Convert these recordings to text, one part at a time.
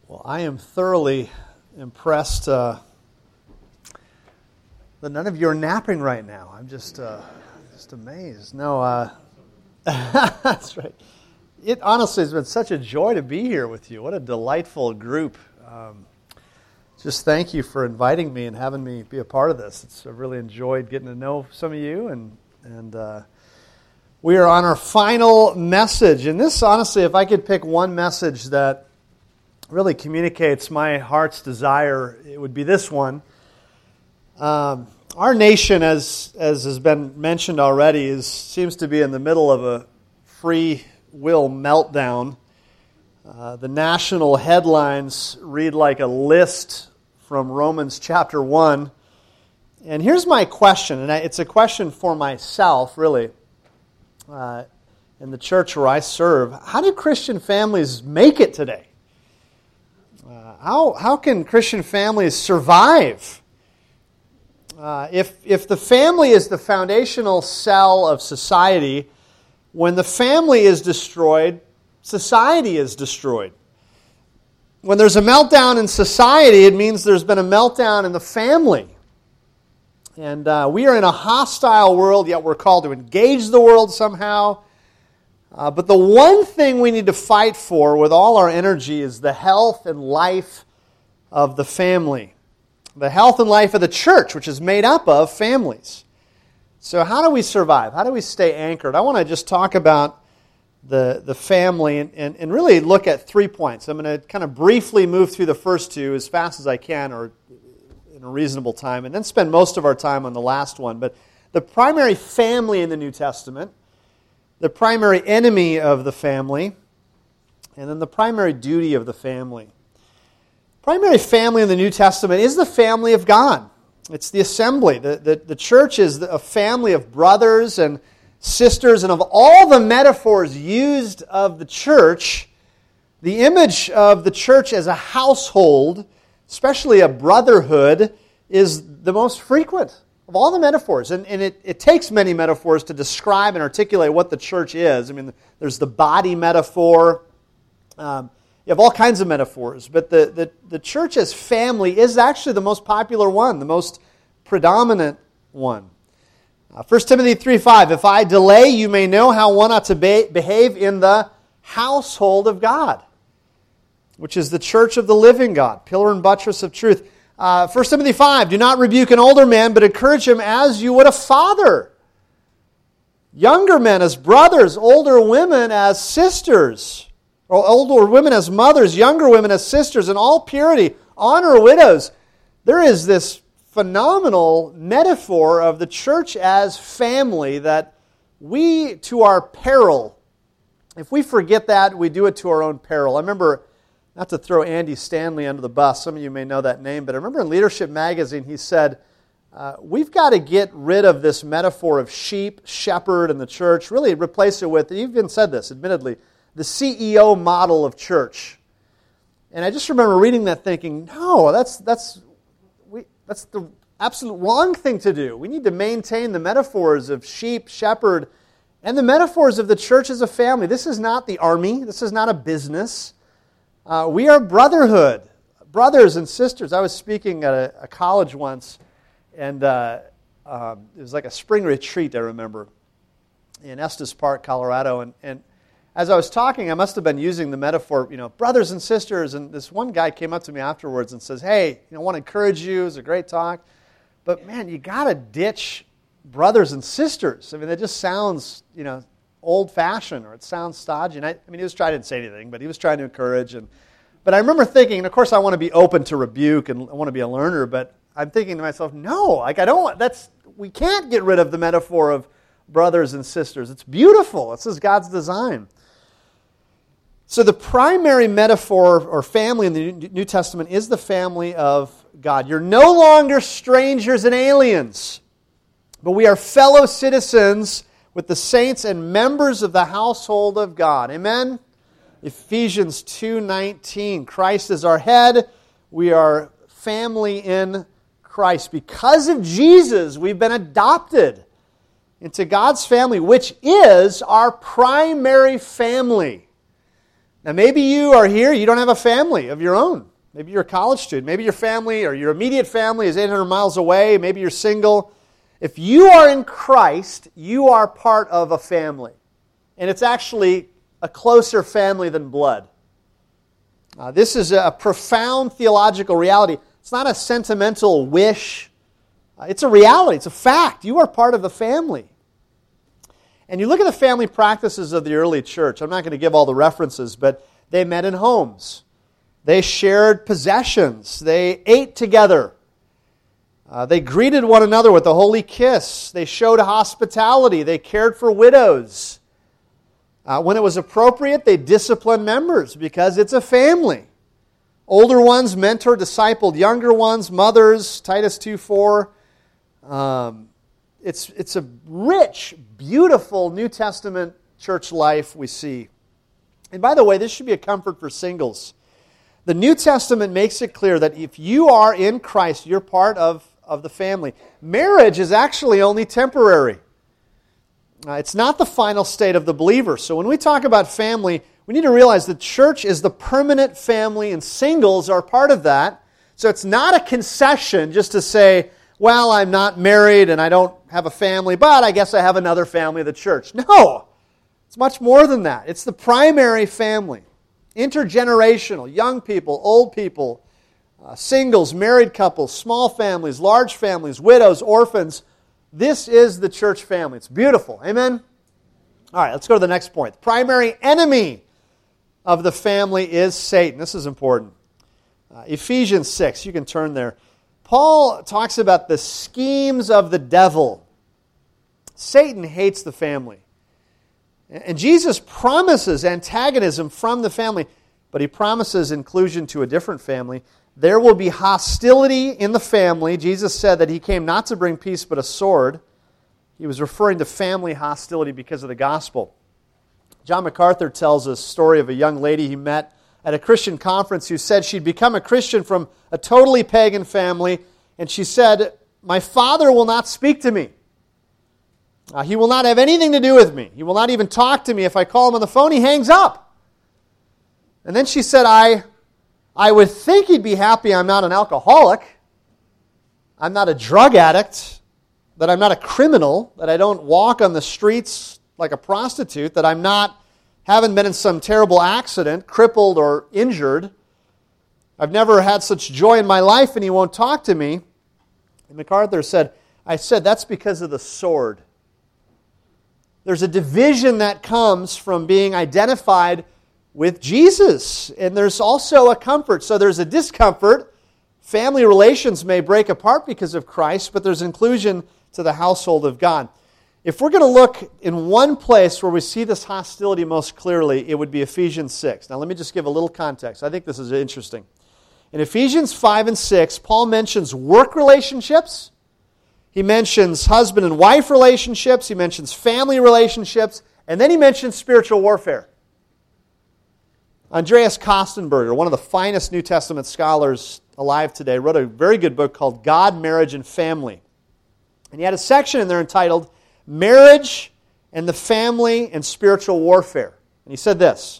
Well, I am thoroughly impressed that none of you are napping right now. I'm just amazed. No, that's right. It honestly has been such a joy to be here with you. What a delightful group. Just thank you for inviting me and having me be a part of this. I've really enjoyed getting to know some of you, and we are on our final message. And this, honestly, if I could pick one message that really communicates my heart's desire, it would be this one. Our nation, as has been mentioned already, seems to be in the middle of a free will meltdown. The national headlines read like a list from Romans chapter 1. And here's my question, and it's a question for myself, really, in the church where I serve. How do Christian families make it today? How can Christian families survive? If the family is the foundational cell of society, when the family is destroyed, society is destroyed. When there's a meltdown in society, it means there's been a meltdown in the family. And we are in a hostile world, yet we're called to engage the world somehow. But the one thing we need to fight for with all our energy is the health and life of the family. The health and life of the church, which is made up of families. So how do we survive? How do we stay anchored? I want to just talk about the family and really look at 3 points. I'm going to kind of briefly move through the first two as fast as I can or in a reasonable time, and then spend most of our time on the last one. But the primary family in the New Testament, the primary enemy of the family, and then the primary duty of the family. Primary family in the New Testament is the family of God. It's the assembly. The church is a family of brothers and sisters, and of all the metaphors used of the church, the image of the church as a household, especially a brotherhood, is the most frequent of all the metaphors. And it takes many metaphors to describe and articulate what the church is. I mean, there's the body metaphor. You have all kinds of metaphors, but the church as family is actually the most popular one, the most predominant one. 1 Timothy 3:5, if I delay, you may know how one ought to behave in the household of God, which is the church of the living God, pillar and buttress of truth. 1 Timothy 5, do not rebuke an older man, but encourage him as you would a father. Younger men as brothers, older women as sisters, or older women as mothers, younger women as sisters, in all purity, honor widows. There is this phenomenal metaphor of the church as family that we, to our peril, if we forget that, we do it to our own peril. I remember, not to throw Andy Stanley under the bus, some of you may know that name, but I remember in Leadership Magazine he said, we've got to get rid of this metaphor of sheep, shepherd, and the church, really replace it with, he even said this, admittedly, the CEO model of church. And I just remember reading that thinking, no, that's the absolute wrong thing to do. We need to maintain the metaphors of sheep, shepherd, and the metaphors of the church as a family. This is not the army. This is not a business. We are brotherhood, brothers and sisters. I was speaking at a college once, and it was like a spring retreat, I remember, in Estes Park, Colorado. And as I was talking, I must have been using the metaphor, brothers and sisters, and this one guy came up to me afterwards and says, hey, I want to encourage you, it was a great talk, but man, you got to ditch brothers and sisters. I mean, that just sounds, old-fashioned, or it sounds stodgy. And he was trying to say anything, but he was trying to encourage. But I remember thinking, and of course I want to be open to rebuke, and I want to be a learner, but I'm thinking to myself, no, we can't get rid of the metaphor of brothers and sisters. It's beautiful. This is God's design. So the primary metaphor or family in the New Testament is the family of God. You're no longer strangers and aliens, but we are fellow citizens with the saints and members of the household of God. Amen? Ephesians 2:19, Christ is our head. We are family in Christ. Because of Jesus, we've been adopted into God's family, which is our primary family. Now maybe you are here, you don't have a family of your own. Maybe you're a college student. Maybe your family or your immediate family is 800 miles away. Maybe you're single. If you are in Christ, you are part of a family. And it's actually a closer family than blood. This is a profound theological reality. It's not a sentimental wish. It's a reality. It's a fact. You are part of the family. And you look at the family practices of the early church. I'm not going to give all the references, but they met in homes. They shared possessions. They ate together. They greeted one another with a holy kiss. They showed hospitality. They cared for widows. When it was appropriate, they disciplined members because it's a family. Older ones mentored, discipled younger ones, mothers, Titus 2:4. It's a rich, beautiful New Testament church life we see. And by the way, this should be a comfort for singles. The New Testament makes it clear that if you are in Christ, you're part of the family. Marriage is actually only temporary. It's not the final state of the believer. So when we talk about family, we need to realize that church is the permanent family and singles are part of that. So it's not a concession just to say, well, I'm not married and I don't have a family, but I guess I have another family, the church. No, it's much more than that. It's the primary family. Intergenerational, young people, old people, singles, married couples, small families, large families, widows, orphans. This is the church family. It's beautiful. Amen? All right, let's go to the next point. The primary enemy of the family is Satan. This is important. Ephesians 6, you can turn there. Paul talks about the schemes of the devil. Satan hates the family. And Jesus promises antagonism from the family, but he promises inclusion to a different family. There will be hostility in the family. Jesus said that he came not to bring peace but a sword. He was referring to family hostility because of the gospel. John MacArthur tells a story of a young lady he met at a Christian conference who said she'd become a Christian from a totally pagan family, and she said, "My father will not speak to me. He will not have anything to do with me. He will not even talk to me. If I call him on the phone, he hangs up." And then she said, I would think he'd be happy I'm not an alcoholic, I'm not a drug addict, that I'm not a criminal, that I don't walk on the streets like a prostitute, that haven't been in some terrible accident, crippled or injured. I've never had such joy in my life and he won't talk to me. And MacArthur said, that's because of the sword. There's a division that comes from being identified with Jesus. And there's also a comfort. So there's a discomfort. Family relations may break apart because of Christ, but there's inclusion to the household of God. If we're going to look in one place where we see this hostility most clearly, it would be Ephesians 6. Now let me just give a little context. I think this is interesting. In Ephesians 5 and 6, Paul mentions work relationships. He mentions husband and wife relationships. He mentions family relationships. And then he mentions spiritual warfare. Andreas Kostenberger, one of the finest New Testament scholars alive today, wrote a very good book called God, Marriage, and Family. And he had a section in there entitled Marriage and the Family and Spiritual Warfare. And he said this: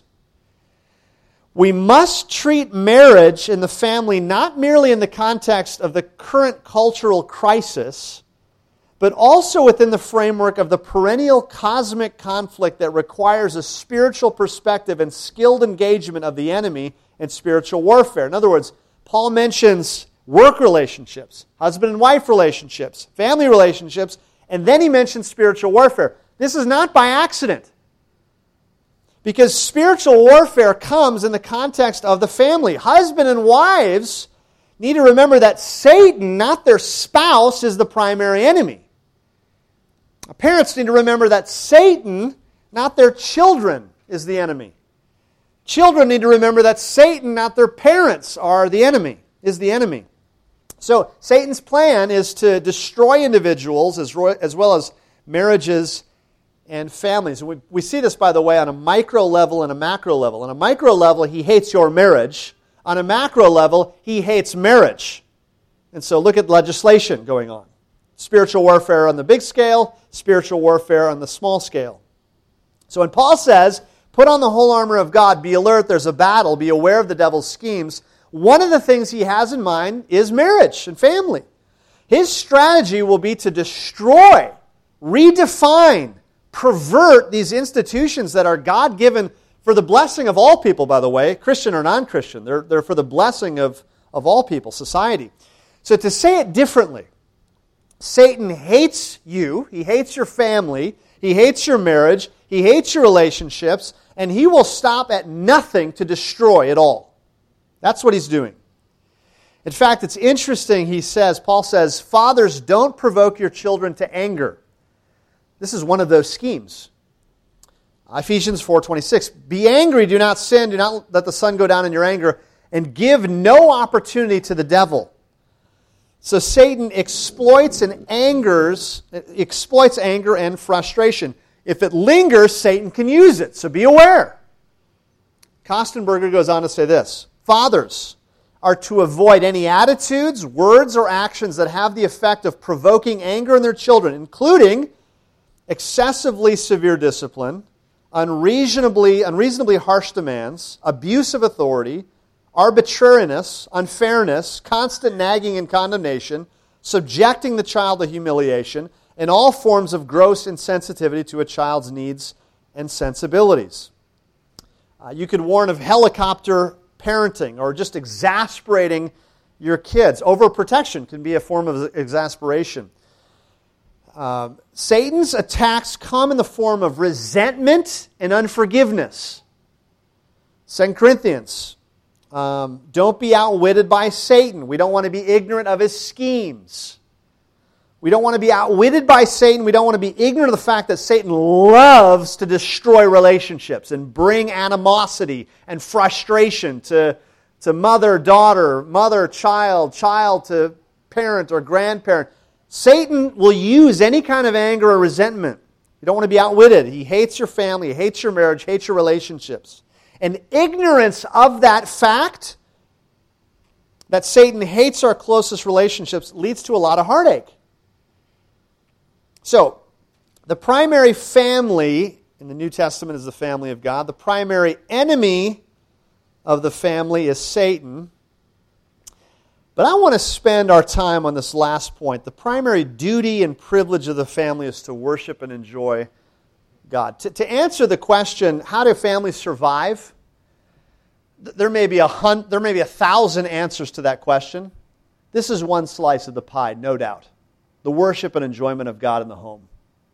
we must treat marriage and the family not merely in the context of the current cultural crisis, but also within the framework of the perennial cosmic conflict that requires a spiritual perspective and skilled engagement of the enemy in spiritual warfare. In other words, Paul mentions work relationships, husband and wife relationships, family relationships, and then he mentions spiritual warfare. This is not by accident, because spiritual warfare comes in the context of the family. Husband and wives need to remember that Satan, not their spouse, is the primary enemy. Parents need to remember that Satan, not their children, is the enemy. Children need to remember that Satan, not their parents, is the enemy. So Satan's plan is to destroy individuals as well as marriages and families. And we see this, by the way, on a micro level and a macro level. On a micro level, he hates your marriage. On a macro level, he hates marriage. And so look at legislation going on. Spiritual warfare on the big scale, spiritual warfare on the small scale. So when Paul says, Put on the whole armor of God. Be alert. There's a battle. Be aware of the devil's schemes. One of the things he has in mind is marriage and family. His strategy will be to destroy, redefine, pervert these institutions that are God-given for the blessing of all people, by the way, Christian or non-Christian. They're for the blessing of all people, society. So to say it differently, Satan hates you, he hates your family, he hates your marriage, he hates your relationships, and he will stop at nothing to destroy it all. That's what he's doing. In fact, it's interesting, Paul says, fathers, don't provoke your children to anger. This is one of those schemes. Ephesians 4:26, be angry, do not sin, do not let the sun go down in your anger, and give no opportunity to the devil. So Satan exploits anger and frustration. If it lingers, Satan can use it, so be aware. Kostenberger goes on to say this, fathers are to avoid any attitudes, words, or actions that have the effect of provoking anger in their children, including excessively severe discipline, unreasonably harsh demands, abuse of authority, arbitrariness, unfairness, constant nagging and condemnation, subjecting the child to humiliation, and all forms of gross insensitivity to a child's needs and sensibilities. You could warn of helicopter parenting or just exasperating your kids. Overprotection can be a form of exasperation. Satan's attacks come in the form of resentment and unforgiveness. 2 Corinthians, don't be outwitted by Satan. We don't want to be ignorant of his schemes. We don't want to be outwitted by Satan. We don't want to be ignorant of the fact that Satan loves to destroy relationships and bring animosity and frustration to mother, daughter, mother, child to parent or grandparent. Satan will use any kind of anger or resentment. You don't want to be outwitted. He hates your family, he hates your marriage, hates your relationships. And ignorance of that fact, that Satan hates our closest relationships, leads to a lot of heartache. So, the primary family in the New Testament is the family of God. The primary enemy of the family is Satan. But I want to spend our time on this last point. The primary duty and privilege of the family is to worship and enjoy God. To answer the question, how do families survive? There may be 1,000 answers to that question. This is one slice of the pie, no doubt. The worship and enjoyment of God in the home.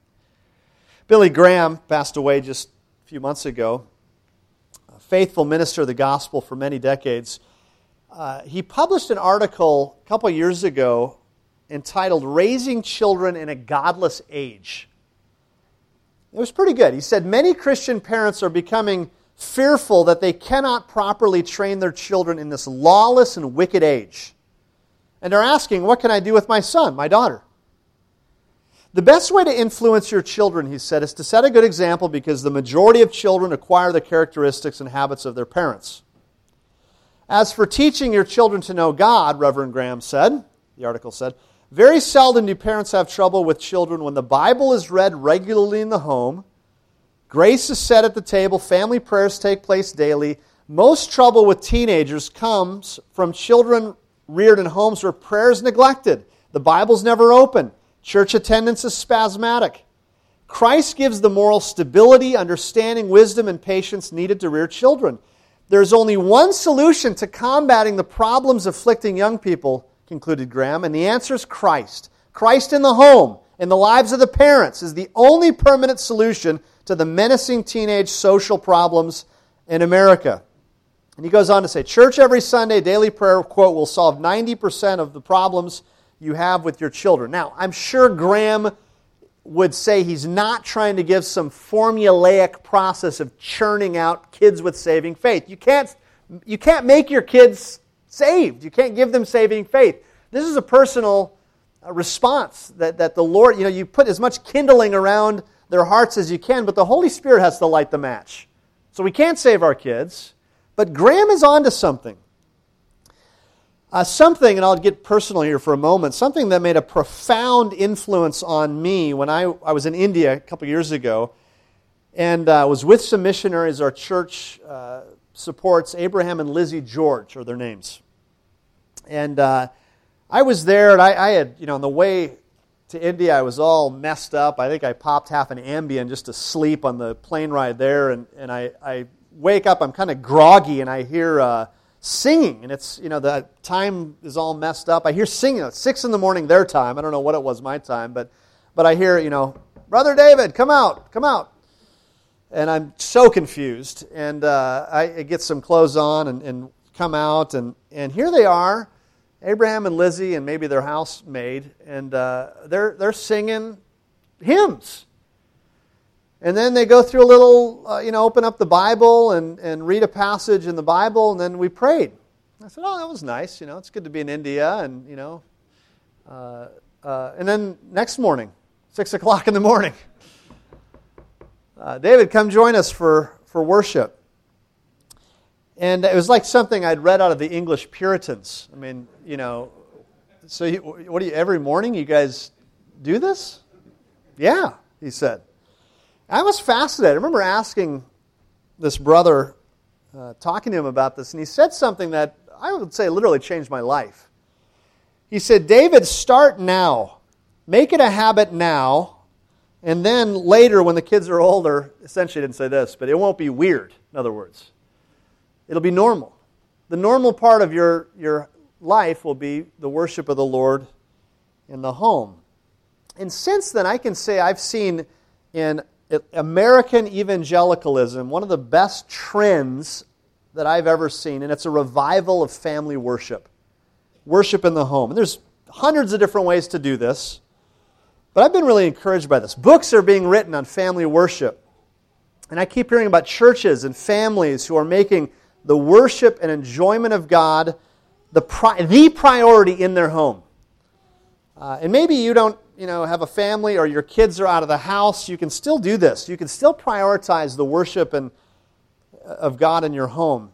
Billy Graham passed away just a few months ago. A faithful minister of the gospel for many decades. He published an article a couple years ago entitled Raising Children in a Godless Age. It was pretty good. He said, many Christian parents are becoming fearful that they cannot properly train their children in this lawless and wicked age. And they're asking, what can I do with my son, my daughter? The best way to influence your children, he said, is to set a good example because the majority of children acquire the characteristics and habits of their parents. As for teaching your children to know God, Reverend Graham said, the article said, very seldom do parents have trouble with children when the Bible is read regularly in the home, grace is said at the table, family prayers take place daily. Most trouble with teenagers comes from children reared in homes where prayer is neglected, the Bible's never open, church attendance is spasmodic. Christ gives the moral stability, understanding, wisdom, and patience needed to rear children. There's only one solution to combating the problems afflicting young people, concluded Graham, and the answer is Christ. Christ in the home, in the lives of the parents, is the only permanent solution to the menacing teenage social problems in America. And he goes on to say, church every Sunday, daily prayer, quote, will solve 90% of the problems you have with your children. Now, I'm sure Graham would say he's not trying to give some formulaic process of churning out kids with saving faith. You can't make your kids saved. You can't give them saving faith. This is a personal response that the Lord, you put as much kindling around their hearts as you can, but the Holy Spirit has to light the match. So we can't save our kids, but Graham is onto something. Something, and I'll get personal here for a moment, something that made a profound influence on me when I was in India a couple years ago. and was with some missionaries. Our church supports. Abraham and Lizzie George are their names. And I was there, and I had, on the way to India, I was all messed up. I think I popped half an Ambien just to sleep on the plane ride there, and I wake up, I'm kind of groggy, and I hear singing, and it's, the time is all messed up. I hear singing at 6 in the morning their time. I don't know what it was my time, but I hear, Brother David, come out. And I'm so confused, and I get some clothes on and come out, and here they are, Abraham and Lizzie and maybe their housemaid, and they're singing hymns. And then they go through a little, open up the Bible and read a passage in the Bible, and then we prayed. I said, oh, that was nice. It's good to be in India, and, and then next morning, 6 o'clock in the morning, David, come join us for worship. And it was like something I'd read out of the English Puritans. I mean, so every morning you guys do this? Yeah, he said. I was fascinated. I remember asking this brother, talking to him about this, and he said something that I would say literally changed my life. He said, David, start now. Make it a habit now, and then later when the kids are older, essentially he didn't say this, but it won't be weird, in other words. It'll be normal. The normal part of your life will be the worship of the Lord in the home. And since then, I can say I've seen in American evangelicalism one of the best trends that I've ever seen, and it's a revival of family worship. Worship in the home. And there's hundreds of different ways to do this, but I've been really encouraged by this. Books are being written on family worship, and I keep hearing about churches and families who are making the worship and enjoyment of God the priority in their home. And maybe you don't have a family or your kids are out of the house. You can still do this. You can still prioritize the worship of God in your home.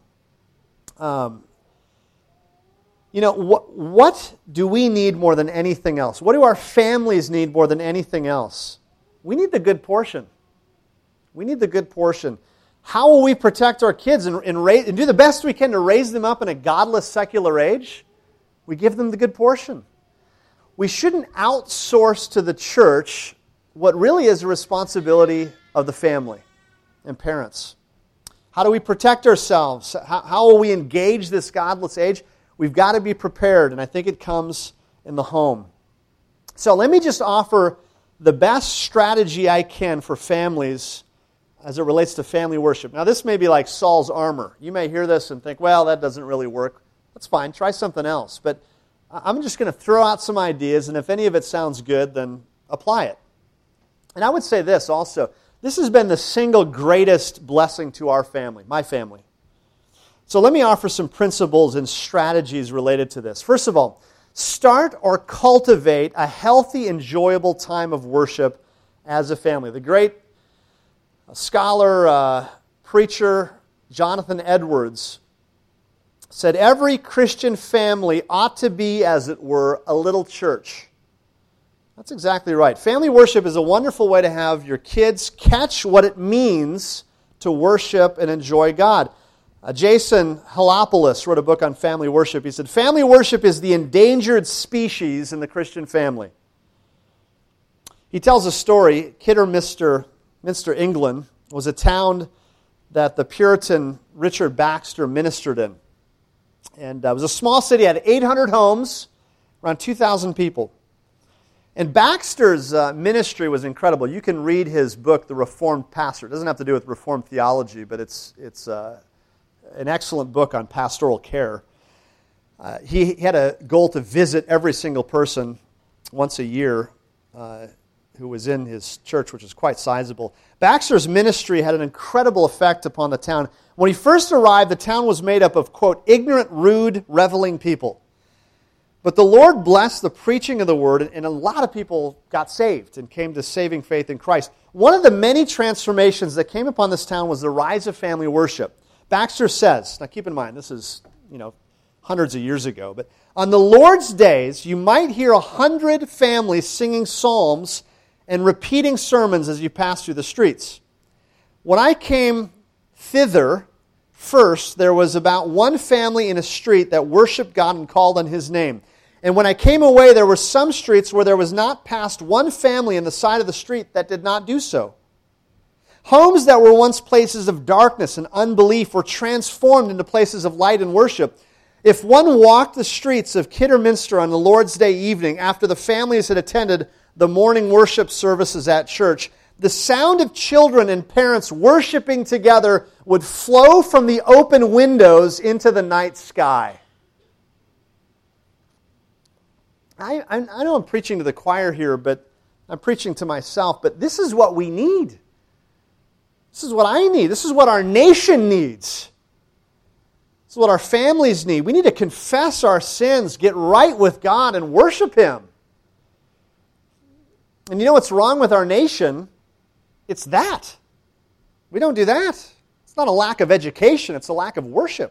What do we need more than anything else? What do our families need more than anything else? We need the good portion. We need the good portion. How will we protect our kids and do the best we can to raise them up in a godless, secular age? We give them the good portion. We shouldn't outsource to the church what really is a responsibility of the family and parents. How do we protect ourselves? How will we engage this godless age? We've got to be prepared, and I think it comes in the home. So let me just offer the best strategy I can for families as it relates to family worship. Now, this may be like Saul's armor. You may hear this and think, well, that doesn't really work. That's fine. Try something else. But I'm just going to throw out some ideas, and if any of it sounds good, then apply it. And I would say this also. This has been the single greatest blessing to our family, my family. So let me offer some principles and strategies related to this. First of all, start or cultivate a healthy, enjoyable time of worship as a family. The great scholar, preacher, Jonathan Edwards said, every Christian family ought to be, as it were, a little church. That's exactly right. Family worship is a wonderful way to have your kids catch what it means to worship and enjoy God. Jason Helopoulos wrote a book on family worship. He said, family worship is the endangered species in the Christian family. He tells a story. Kidderminster, England, was a town that the Puritan Richard Baxter ministered in. And it was a small city, had 800 homes, around 2,000 people. And Baxter's ministry was incredible. You can read his book, The Reformed Pastor. It doesn't have to do with Reformed theology, but it's an excellent book on pastoral care. He had a goal to visit every single person once a year who was in his church, which is quite sizable. Baxter's ministry had an incredible effect upon the town. When he first arrived, the town was made up of, quote, ignorant, rude, reveling people. But the Lord blessed the preaching of the word, and a lot of people got saved and came to saving faith in Christ. One of the many transformations that came upon this town was the rise of family worship. Baxter says, now keep in mind, this is, hundreds of years ago, but on the Lord's days, you might hear 100 families singing psalms and repeating sermons as you pass through the streets. When I came thither, first, there was about one family in a street that worshiped God and called on His name. And when I came away, there were some streets where there was not past one family in the side of the street that did not do so. Homes that were once places of darkness and unbelief were transformed into places of light and worship. If one walked the streets of Kidderminster on the Lord's Day evening after the families had attended the morning worship services at church, the sound of children and parents worshiping together would flow from the open windows into the night sky. I know I'm preaching to the choir here, but I'm preaching to myself, but this is what we need. This is what I need. This is what our nation needs. This is what our families need. We need to confess our sins, get right with God, and worship Him. And you know what's wrong with our nation? It's that. We don't do that. It's not a lack of education, it's a lack of worship.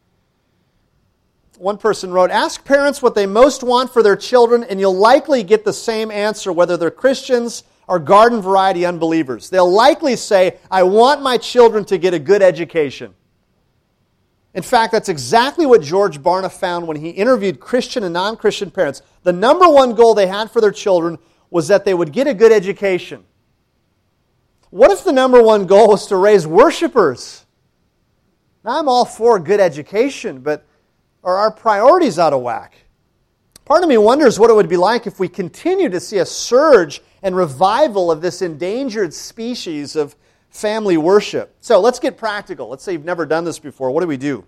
One person wrote, "Ask parents what they most want for their children, and you'll likely get the same answer whether they're Christians or garden variety unbelievers. They'll likely say, 'I want my children to get a good education.'" In fact, that's exactly what George Barna found when he interviewed Christian and non-Christian parents. The number one goal they had for their children was that they would get a good education. What if the number one goal was to raise worshipers? Now, I'm all for good education, but are our priorities out of whack? Part of me wonders what it would be like if we continue to see a surge and revival of this endangered species of family worship. So let's get practical. Let's say you've never done this before. What do we do?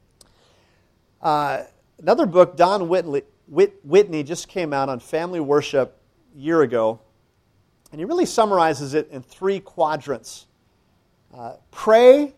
Another book, Don Whitney, just came out on family worship a year ago, and he really summarizes it in 3 quadrants. Pray,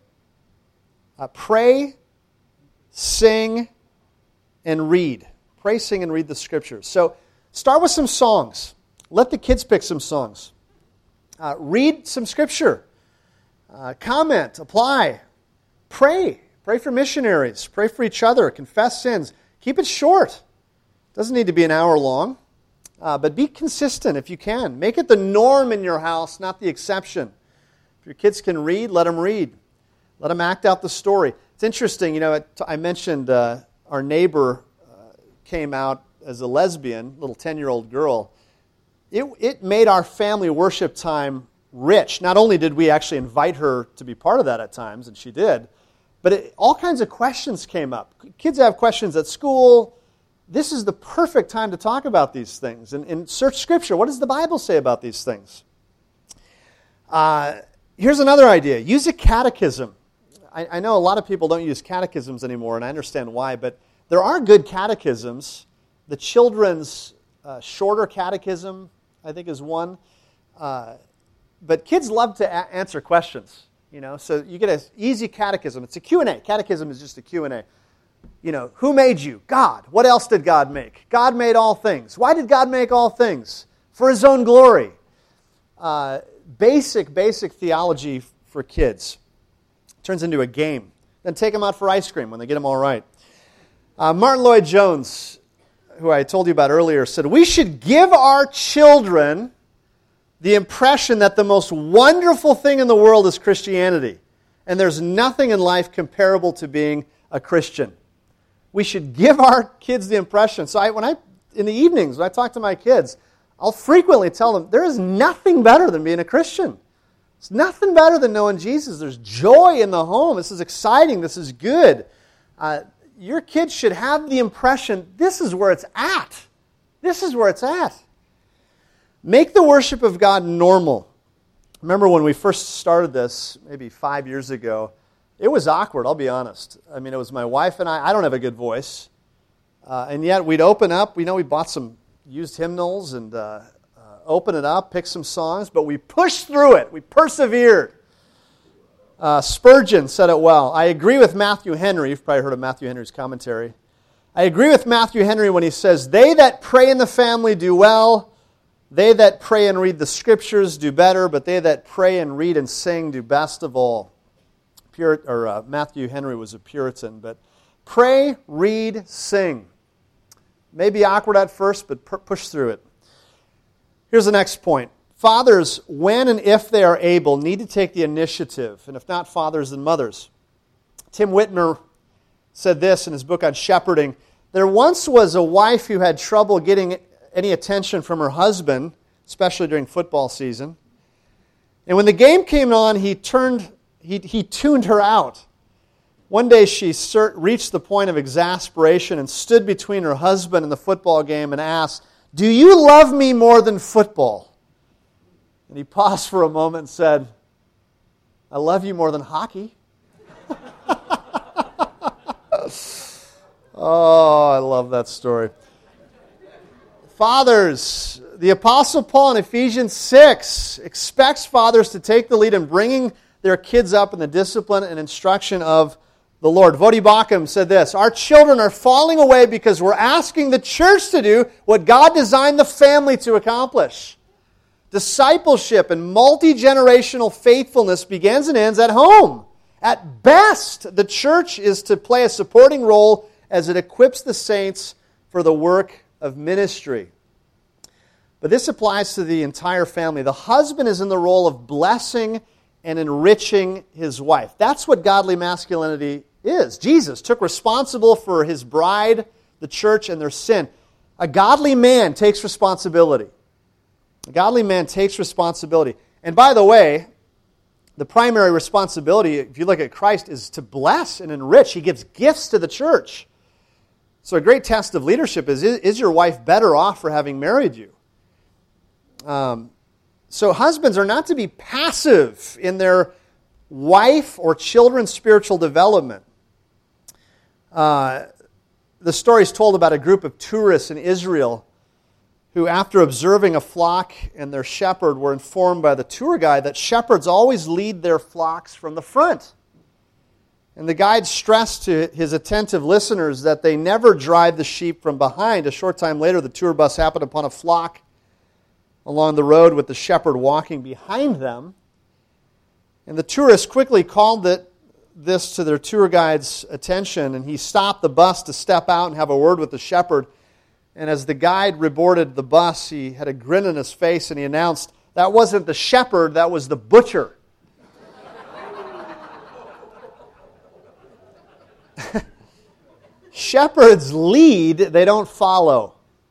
sing, and read. Pray, sing, and read the Scriptures. So start with some songs. Let the kids pick some songs. Read some Scripture. Comment, apply. Pray. Pray for missionaries. Pray for each other. Confess sins. Keep it short. Doesn't need to be an hour long. But be consistent if you can. Make it the norm in your house, not the exception. If your kids can read, let them read. Let them act out the story. It's interesting, I mentioned our neighbor came out as a lesbian, little 10-year-old girl. It made our family worship time rich. Not only did we actually invite her to be part of that at times, and she did, but all kinds of questions came up. Kids have questions at school. This is the perfect time to talk about these things. And search Scripture. What does the Bible say about these things? Here's another idea. Use a catechism. I know a lot of people don't use catechisms anymore, and I understand why, but there are good catechisms. The children's shorter catechism, I think, is one. But kids love to answer questions, so you get an easy catechism. It's a Q&A. Catechism is just a Q&A. Who made you? God. What else did God make? God made all things. Why did God make all things? For His own glory. Basic theology for kids. Turns into a game. Then take them out for ice cream when they get them all right. Martin Lloyd-Jones, who I told you about earlier, said, "We should give our children the impression that the most wonderful thing in the world is Christianity, and there's nothing in life comparable to being a Christian." We should give our kids the impression. So in the evenings, when I talk to my kids, I'll frequently tell them, there is nothing better than being a Christian. It's nothing better than knowing Jesus. There's joy in the home. This is exciting. This is good. Your kids should have the impression, this is where it's at. This is where it's at. Make the worship of God normal. Remember when we first started this, maybe 5 years ago, it was awkward, I'll be honest. I mean, it was my wife and I don't have a good voice. And yet we'd open up, we bought some used hymnals and open it up, pick some songs, but we pushed through it. We persevered. Spurgeon said it well. I agree with Matthew Henry. You've probably heard of Matthew Henry's commentary. I agree with Matthew Henry when he says, "They that pray in the family do well. They that pray and read the Scriptures do better, but they that pray and read and sing do best of all." Matthew Henry was a Puritan, but pray, read, sing. May be awkward at first, but push through it. Here's the next point. Fathers, when and if they are able, need to take the initiative, and if not fathers, then mothers. Tim Whitmer said this in his book on shepherding. There once was a wife who had trouble getting any attention from her husband, especially during football season. And when the game came on, he tuned her out. One day she reached the point of exasperation and stood between her husband and the football game and asked, "Do you love me more than football?" And he paused for a moment and said, "I love you more than hockey." Oh, I love that story. Fathers, the Apostle Paul in Ephesians 6 expects fathers to take the lead in bringing their kids up in the discipline and instruction of the Lord. Vodi Bakum said this, "Our children are falling away because we're asking the church to do what God designed the family to accomplish. Discipleship and multi-generational faithfulness begins and ends at home. At best, the church is to play a supporting role as it equips the saints for the work of ministry." But this applies to the entire family. The husband is in the role of blessing and enriching his wife. That's what godly masculinity is. Jesus took responsibility for his bride, the church, and their sin. A godly man takes responsibility. A godly man takes responsibility. And by the way, the primary responsibility, if you look at Christ, is to bless and enrich. He gives gifts to the church. So a great test of leadership is your wife better off for having married you? So husbands are not to be passive in their wife or children's spiritual development. The story is told about a group of tourists in Israel who, after observing a flock and their shepherd, were informed by the tour guide that shepherds always lead their flocks from the front. And the guide stressed to his attentive listeners that they never drive the sheep from behind. A short time later, the tour bus happened upon a flock along the road with the shepherd walking behind them. And the tourists quickly called this to their tour guide's attention, and he stopped the bus to step out and have a word with the shepherd. And as the guide reboarded the bus, he had a grin on his face, and he announced, "That wasn't the shepherd, that was the butcher." Shepherds lead, they don't follow.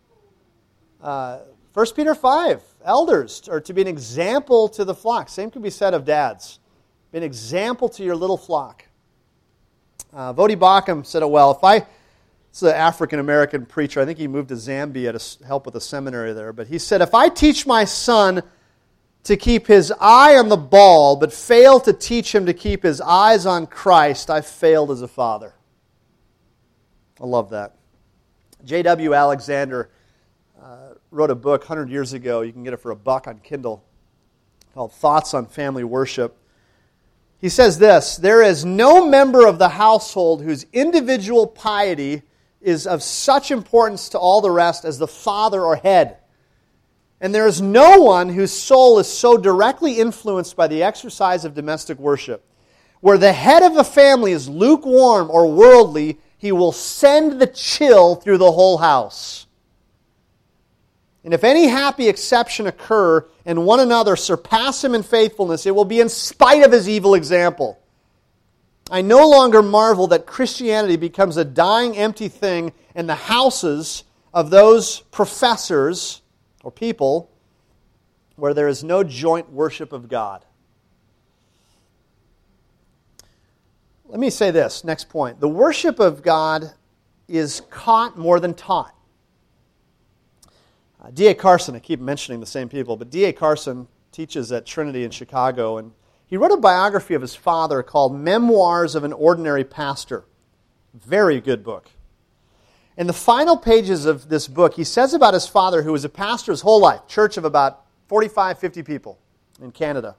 1 Peter 5, elders are to be an example to the flock. Same could be said of dads. Be an example to your little flock. Vodi Bakum said it well. It's an African-American preacher. I think he moved to Zambia to help with a seminary there. But he said, "If I teach my son to keep his eye on the ball, but fail to teach him to keep his eyes on Christ, I've failed as a father." I love that. J.W. Alexander wrote a book 100 years ago. You can get it for $1 on Kindle, called Thoughts on Family Worship. He says this, "There is no member of the household whose individual piety is of such importance to all the rest as the father or head. And there is no one whose soul is so directly influenced by the exercise of domestic worship. Where the head of a family is lukewarm or worldly, he will send the chill through the whole house. And if any happy exception occur and one another surpass him in faithfulness, it will be in spite of his evil example. I no longer marvel that Christianity becomes a dying, empty thing in the houses of those professors or people where there is no joint worship of God." Let me say this, next point. The worship of God is caught more than taught. D.A. Carson, I keep mentioning the same people, but D.A. Carson teaches at Trinity in Chicago, and he wrote a biography of his father called Memoirs of an Ordinary Pastor. Very good book. In the final pages of this book, he says about his father, who was a pastor his whole life, church of about 45, 50 people in Canada.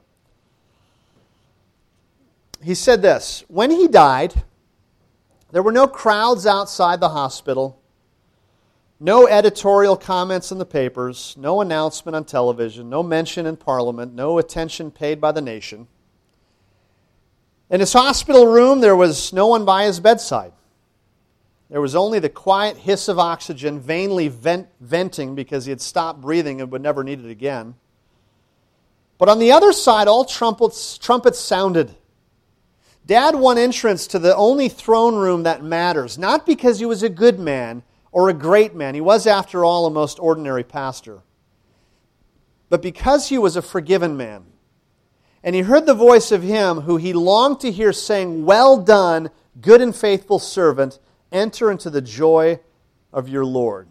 He said this, "When he died, there were no crowds outside the hospital, no editorial comments in the papers, no announcement on television, no mention in Parliament, no attention paid by the nation. In his hospital room, there was no one by his bedside. There was only the quiet hiss of oxygen, vainly venting because he had stopped breathing and would never need it again. But on the other side, all trumpets sounded. Dad won entrance to the only throne room that matters, not because he was a good man or a great man. He was, after all, a most ordinary pastor. But because he was a forgiven man. And he heard the voice of him who he longed to hear saying, "Well done, good and faithful servant, enter into the joy of your Lord."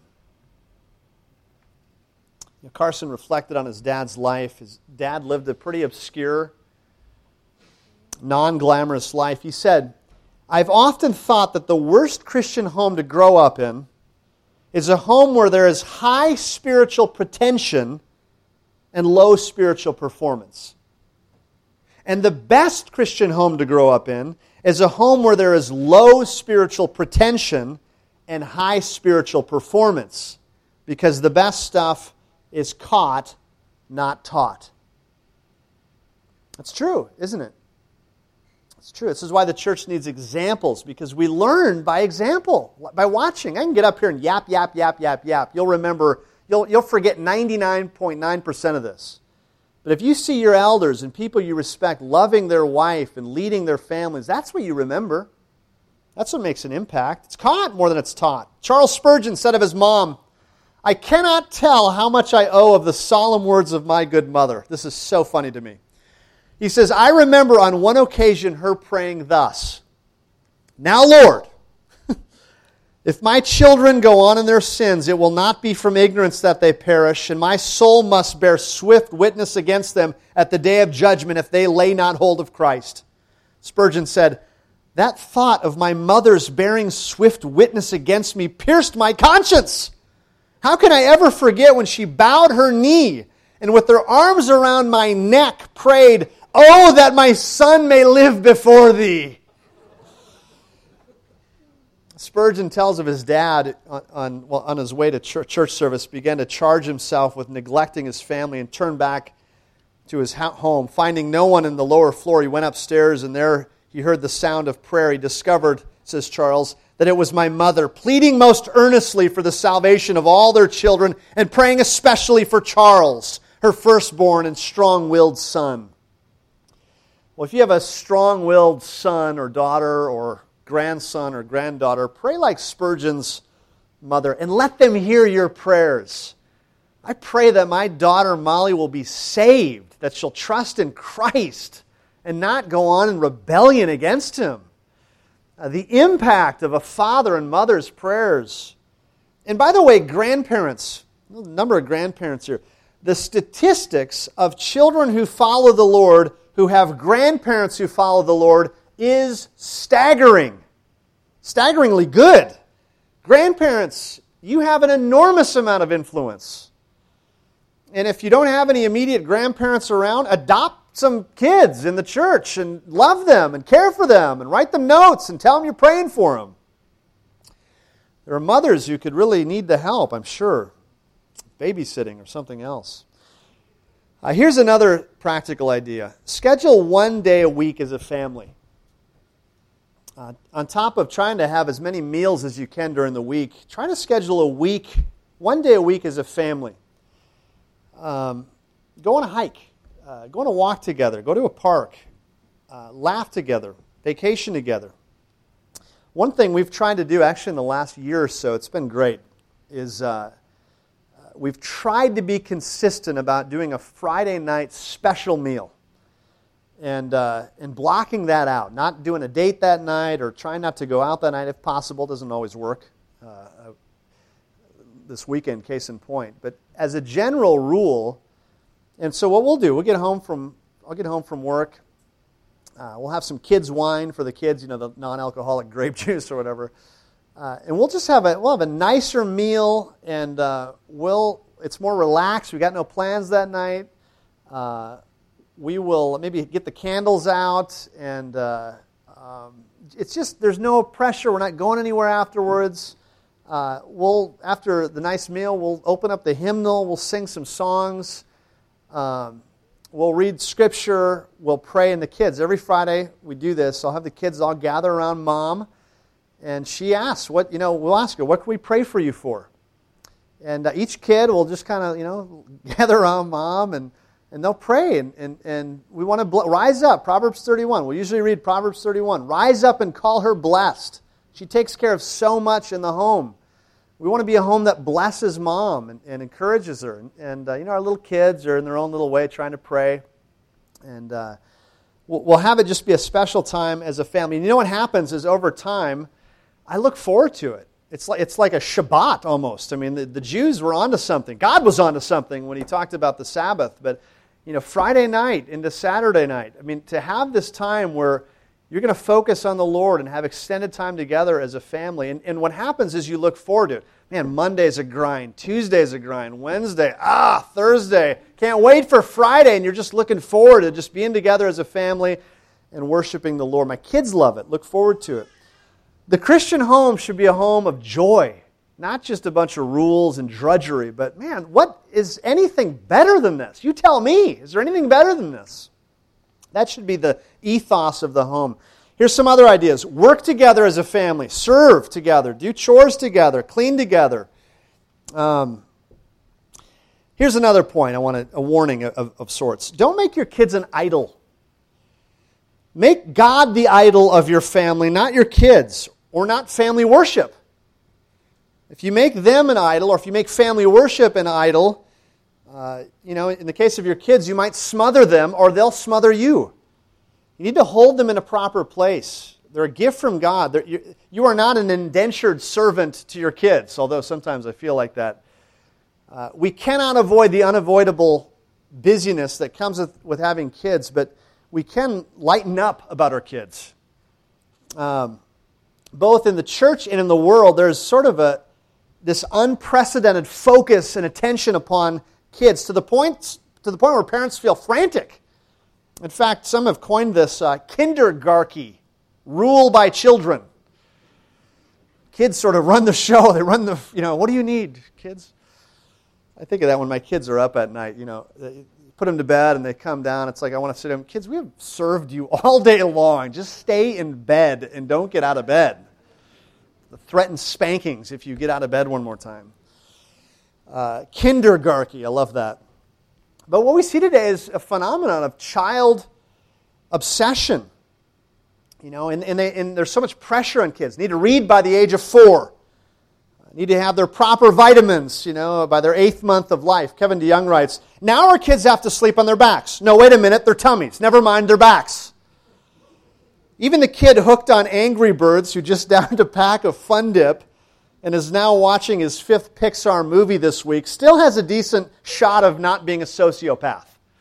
Carson reflected on his dad's life. His dad lived a pretty obscure, non-glamorous life. He said, "I've often thought that the worst Christian home to grow up in is a home where there is high spiritual pretension and low spiritual performance. And the best Christian home to grow up in is a home where there is low spiritual pretension and high spiritual performance, because the best stuff is caught, not taught." That's true, isn't it? It's true. This is why the church needs examples, because we learn by example, by watching. I can get up here and yap. You'll remember, you'll forget 99.9% of this. But if you see your elders and people you respect loving their wife and leading their families, that's what you remember. That's what makes an impact. It's caught more than it's taught. Charles Spurgeon said of his mom, "I cannot tell how much I owe of the solemn words of my good mother." This is so funny to me. He says, "I remember on one occasion her praying thus, 'Now, Lord, if my children go on in their sins, it will not be from ignorance that they perish, and my soul must bear swift witness against them at the day of judgment if they lay not hold of Christ.'" Spurgeon said, "That thought of my mother's bearing swift witness against me pierced my conscience. How can I ever forget when she bowed her knee and with her arms around my neck prayed, 'Oh, that my son may live before thee.'" Spurgeon tells of his dad on his way to church service began to charge himself with neglecting his family and turned back to his home. Finding no one in the lower floor, he went upstairs, and there he heard the sound of prayer. He discovered, says Charles, that it was my mother, pleading most earnestly for the salvation of all their children and praying especially for Charles, her firstborn and strong-willed son. Well, if you have a strong-willed son or daughter or grandson or granddaughter, pray like Spurgeon's mother and let them hear your prayers. I pray that my daughter Molly will be saved, that she'll trust in Christ and not go on in rebellion against Him. The impact of a father and mother's prayers. And by the way, grandparents, a number of grandparents here, the statistics of children who follow the Lord, who have grandparents who follow the Lord, is staggering. Staggeringly good. Grandparents, you have an enormous amount of influence. And if you don't have any immediate grandparents around, adopt some kids in the church and love them and care for them and write them notes and tell them you're praying for them. There are mothers who could really need the help, I'm sure. Babysitting or something else. Here's another practical idea. Schedule one day a week as a family. On top of trying to have as many meals as you can during the week, try to schedule one day a week as a family. Go on a hike. Go on a walk together. Go to a park. Laugh together. Vacation together. One thing we've tried to do, actually in the last year or so, it's been great, is we've tried to be consistent about doing a Friday night special meal. And blocking that out. Not doing a date that night or trying not to go out that night if possible. Doesn't always work. This weekend, case in point. But as a general rule, and so what we'll do, I'll get home from work. We'll have some kids' wine for the kids, the non-alcoholic grape juice or whatever. And we'll just have a nicer meal, and it's more relaxed. We got no plans that night. We will maybe get the candles out, and it's just, there's no pressure. We're not going anywhere afterwards. After the nice meal, we'll open up the hymnal. We'll sing some songs. We'll read Scripture. We'll pray. And the kids, every Friday we do this. I'll have the kids all gather around Mom, and she asks, we'll ask her, what can we pray for you for? And each kid will just kind of, gather around Mom, and And they'll pray, and we want to rise up. Proverbs 31. We usually read Proverbs 31. Rise up and call her blessed. She takes care of so much in the home. We want to be a home that blesses mom and encourages her. And our little kids are in their own little way trying to pray. And we'll have it just be a special time as a family. And you know what happens is over time, I look forward to it. It's like a Shabbat almost. I mean, the Jews were onto something. God was onto something when He talked about the Sabbath. But Friday night into Saturday night, I mean, to have this time where you're going to focus on the Lord and have extended time together as a family. And what happens is you look forward to it. Man, Monday's a grind. Tuesday's a grind. Wednesday, Thursday. Can't wait for Friday. And you're just looking forward to just being together as a family and worshiping the Lord. My kids love it. Look forward to it. The Christian home should be a home of joy, not just a bunch of rules and drudgery. But man, what is anything better than this? You tell me. Is there anything better than this? That should be the ethos of the home. Here's some other ideas. Work together as a family. Serve together. Do chores together. Clean together. Here's another point. I want a warning of sorts. Don't make your kids an idol. Make God the idol of your family, not your kids, or not family worship. If you make them an idol, or if you make family worship an idol, in the case of your kids, you might smother them, or they'll smother you. You need to hold them in a proper place. They're a gift from God. You are not an indentured servant to your kids, although sometimes I feel like that. We cannot avoid the unavoidable busyness that comes with having kids, but we can lighten up about our kids. Both in the church and in the world, there's sort of this unprecedented focus and attention upon kids to the point where parents feel frantic. In fact, some have coined this kindergarchy, rule by children. Kids sort of run the show. They run what do you need, kids? I think of that when my kids are up at night. Put them to bed and they come down. It's like I want to sit down. Kids, we have served you all day long. Just stay in bed and don't get out of bed. Threaten spankings if you get out of bed one more time. Kindergarchy, I love that. But what we see today is a phenomenon of child obsession. And there's so much pressure on kids. Need to read by the age of 4. Need to have their proper vitamins, by their 8th month of life. Kevin DeYoung writes, now our kids have to sleep on their backs. No, wait a minute, their tummies. Never mind their backs. Even the kid hooked on Angry Birds who just downed a pack of Fun Dip and is now watching his 5th Pixar movie this week still has a decent shot of not being a sociopath.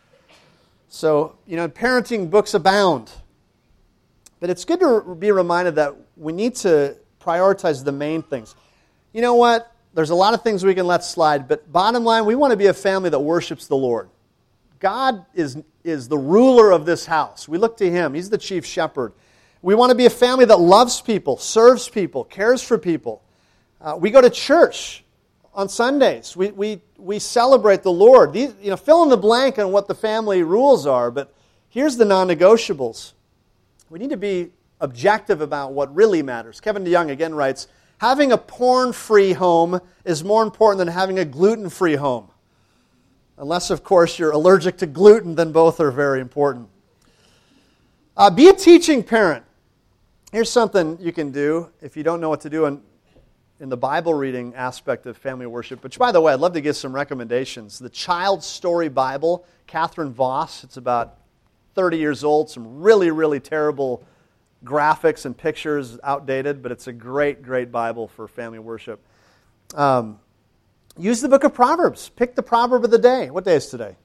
So, parenting books abound. But it's good to be reminded that we need to prioritize the main things. You know what? There's a lot of things we can let slide, but bottom line, we want to be a family that worships the Lord. God is the ruler of this house. We look to Him. He's the chief shepherd. We want to be a family that loves people, serves people, cares for people. We go to church on Sundays. We celebrate the Lord. Fill in the blank on what the family rules are, but here's the non-negotiables. We need to be objective about what really matters. Kevin DeYoung again writes, having a porn-free home is more important than having a gluten-free home. Unless, of course, you're allergic to gluten, then both are very important. Be a teaching parent. Here's something you can do if you don't know what to do in the Bible reading aspect of family worship. Which, by the way, I'd love to give some recommendations. The Child Story Bible, Catherine Voss. It's about 30 years old. Some really, really terrible graphics and pictures, outdated, but it's a great, great Bible for family worship. Use the book of Proverbs. Pick the proverb of the day. What day is today?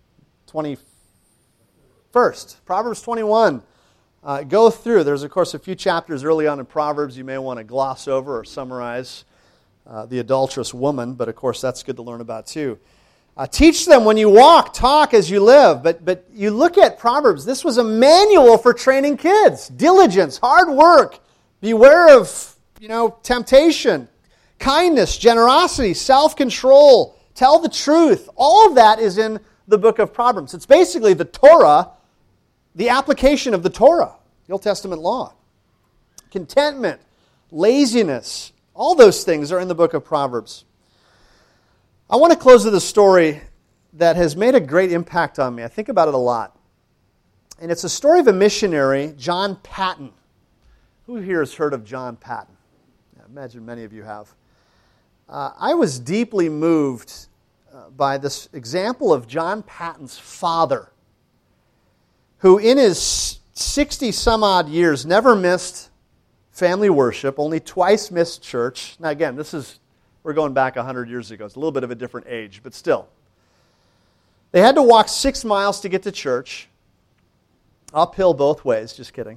21st. Proverbs 21. Go through. There's, of course, a few chapters early on in Proverbs you may want to gloss over or summarize. The adulterous woman, but of course that's good to learn about too. Teach them when you walk, talk as you live. But you look at Proverbs, this was a manual for training kids. Diligence, hard work, beware of, temptation, kindness, generosity, self-control, tell the truth. All of that is in the book of Proverbs. It's basically the Torah, the application of the Torah, the Old Testament law. Contentment, laziness, all those things are in the book of Proverbs. I want to close with a story that has made a great impact on me. I think about it a lot. And it's a story of a missionary, John Paton. Who here has heard of John Paton? I imagine many of you have. I was deeply moved by this example of John Paton's father, who in his 60-some-odd years never missed family worship, only twice missed church. Now again, we're going back 100 years ago. It's a little bit of a different age, but still. They had to walk 6 miles to get to church. Uphill both ways, just kidding.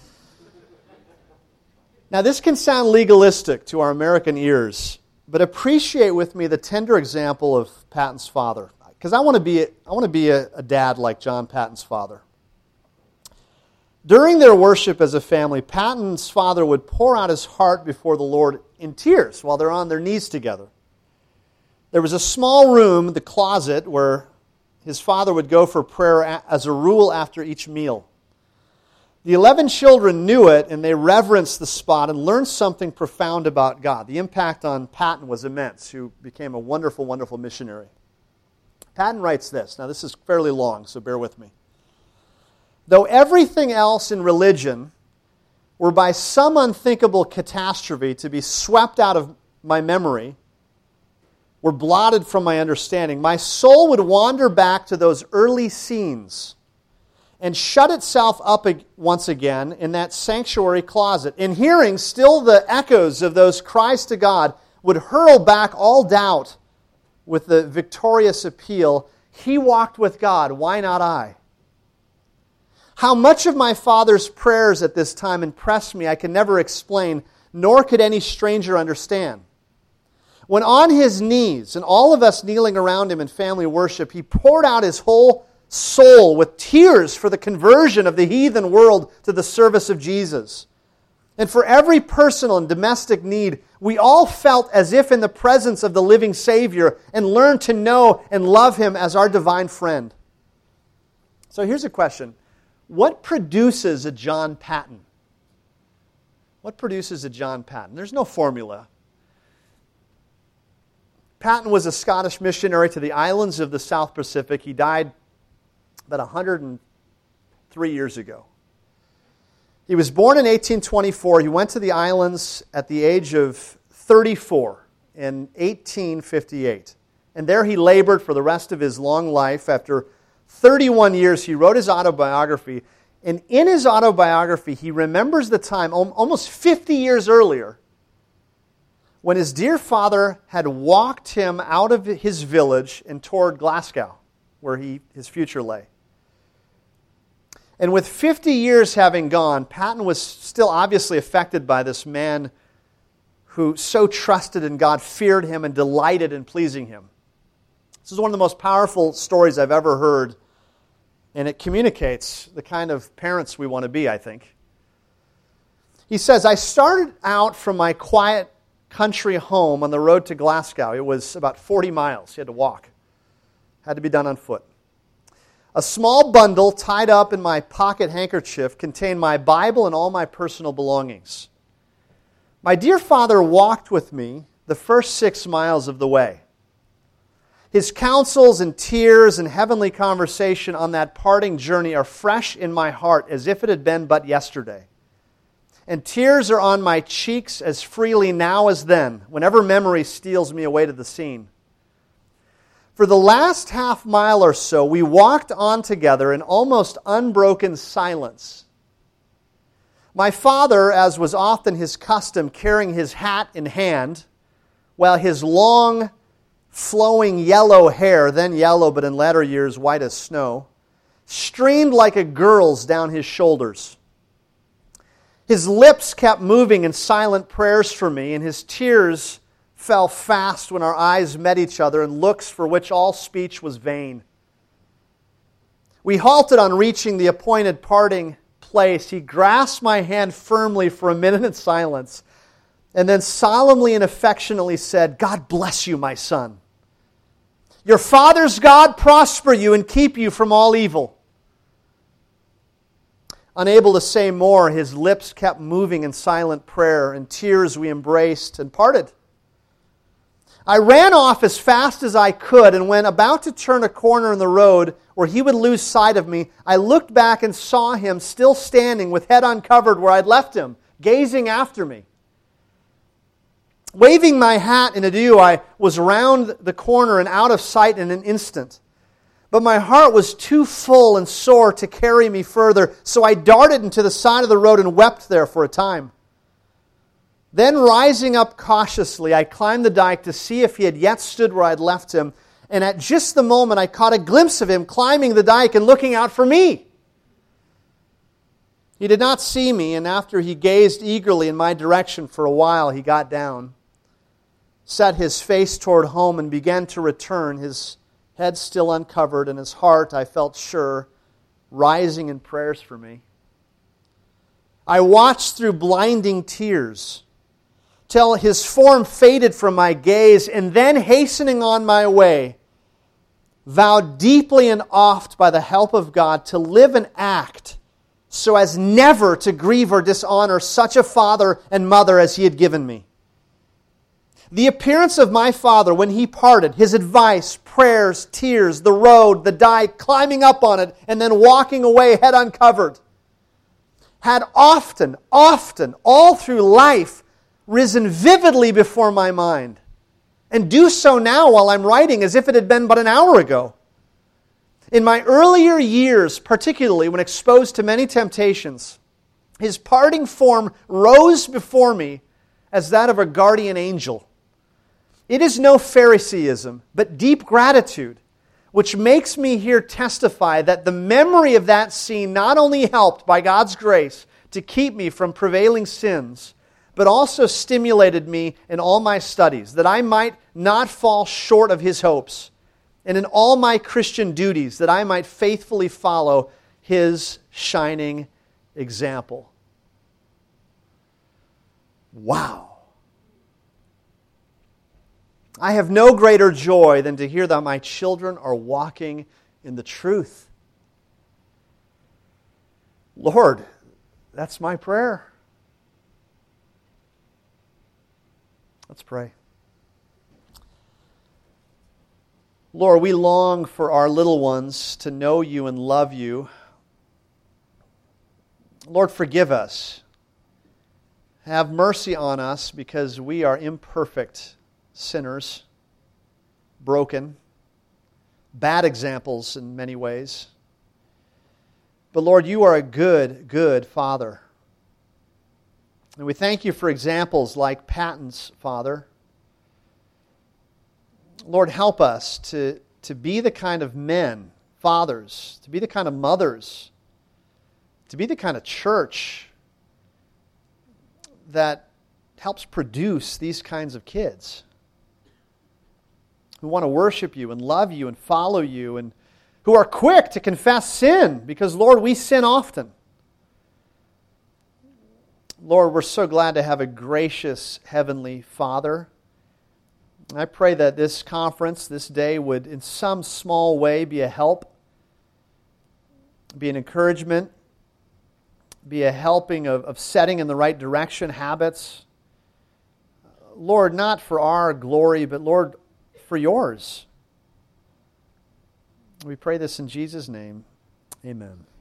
Now this can sound legalistic to our American ears, but appreciate with me the tender example of Paton's father, because I want to be a dad like John Paton's father. During their worship as a family, Paton's father would pour out his heart before the Lord in tears while they're on their knees together. There was a small room, the closet, where his father would go for prayer as a rule after each meal. The 11 children knew it, and they reverenced the spot and learned something profound about God. The impact on Paton was immense, who became a wonderful, wonderful missionary. Paton writes this. Now, this is fairly long, so bear with me. Though everything else in religion were by some unthinkable catastrophe to be swept out of my memory, were blotted from my understanding, my soul would wander back to those early scenes and shut itself up once again in that sanctuary closet. And hearing still the echoes of those cries to God would hurl back all doubt with the victorious appeal, "He walked with God, why not I?" How much of my father's prayers at this time impressed me I can never explain, nor could any stranger understand. When on his knees, and all of us kneeling around him in family worship, he poured out his whole soul with tears for the conversion of the heathen world to the service of Jesus. And for every personal and domestic need, we all felt as if in the presence of the living Savior and learned to know and love Him as our divine friend. So here's a question. What produces a John Paton? What produces a John Paton? There's no formula. Paton was a Scottish missionary to the islands of the South Pacific. He died about 103 years ago. He was born in 1824. He went to the islands at the age of 34 in 1858. And there he labored for the rest of his long life. After 31 years, he wrote his autobiography. And in his autobiography, he remembers the time, almost 50 years earlier, when his dear father had walked him out of his village and toward Glasgow, where his future lay. And with 50 years having gone, Paton was still obviously affected by this man who so trusted in God, feared Him, and delighted in pleasing Him. This is one of the most powerful stories I've ever heard, and it communicates the kind of parents we want to be, I think. He says, I started out from my quiet country home on the road to Glasgow. It was about 40 miles. He had to walk. Had to be done on foot. A small bundle tied up in my pocket handkerchief contained my Bible and all my personal belongings. My dear father walked with me the first 6 miles of the way. His counsels and tears and heavenly conversation on that parting journey are fresh in my heart as if it had been but yesterday. And tears are on my cheeks as freely now as then, whenever memory steals me away to the scene. For the last half mile or so, we walked on together in almost unbroken silence. My father, as was often his custom, carrying his hat in hand, while his long, flowing yellow hair, then yellow but in latter years white as snow, streamed like a girl's down his shoulders. His lips kept moving in silent prayers for me, and his tears fell fast when our eyes met each other in looks for which all speech was vain. We halted on reaching the appointed parting place. He grasped my hand firmly for a minute in silence, and then solemnly and affectionately said, God bless you, my son. Your father's God prosper you and keep you from all evil. Unable to say more, his lips kept moving in silent prayer. In tears we embraced and parted. I ran off as fast as I could, and when about to turn a corner in the road where he would lose sight of me, I looked back and saw him still standing with head uncovered where I'd left him, gazing after me. Waving my hat in adieu, I was round the corner and out of sight in an instant. But my heart was too full and sore to carry me further, so I darted into the side of the road and wept there for a time. Then rising up cautiously, I climbed the dike to see if he had yet stood where I had left him, and at just the moment I caught a glimpse of him climbing the dike and looking out for me. He did not see me, and after he gazed eagerly in my direction for a while, he got down, set his face toward home, and began to return, his head still uncovered, and his heart, I felt sure, rising in prayers for me. I watched through blinding tears till his form faded from my gaze, and then hastening on my way, vowed deeply and oft by the help of God to live and act so as never to grieve or dishonor such a father and mother as he had given me. The appearance of my father when he parted, his advice, prayers, tears, the road, the dike, climbing up on it, and then walking away head uncovered, had often, all through life, risen vividly before my mind, and do so now while I'm writing as if it had been but an hour ago. In my earlier years, particularly when exposed to many temptations, his parting form rose before me as that of a guardian angel. It is no Phariseeism, but deep gratitude, which makes me here testify that the memory of that scene not only helped, by God's grace, to keep me from prevailing sins, but also stimulated me in all my studies, that I might not fall short of his hopes, and in all my Christian duties, that I might faithfully follow his shining example. Wow! I have no greater joy than to hear that my children are walking in the truth. Lord, that's my prayer. Let's pray. Lord, we long for our little ones to know you and love you. Lord, forgive us. Have mercy on us because we are imperfect sinners, broken, bad examples in many ways. But Lord, you are a good, good Father. And we thank you for examples like Patton's father. Lord, help us to be the kind of men, fathers, to be the kind of mothers, to be the kind of church that helps produce these kinds of kids who want to worship you and love you and follow you, and who are quick to confess sin, because, Lord, we sin often. Lord, we're so glad to have a gracious Heavenly Father. I pray that this conference, this day, would in some small way be a help, be an encouragement, be a helping of setting in the right direction habits. Lord, not for our glory, but Lord, for yours. We pray this in Jesus' name. Amen.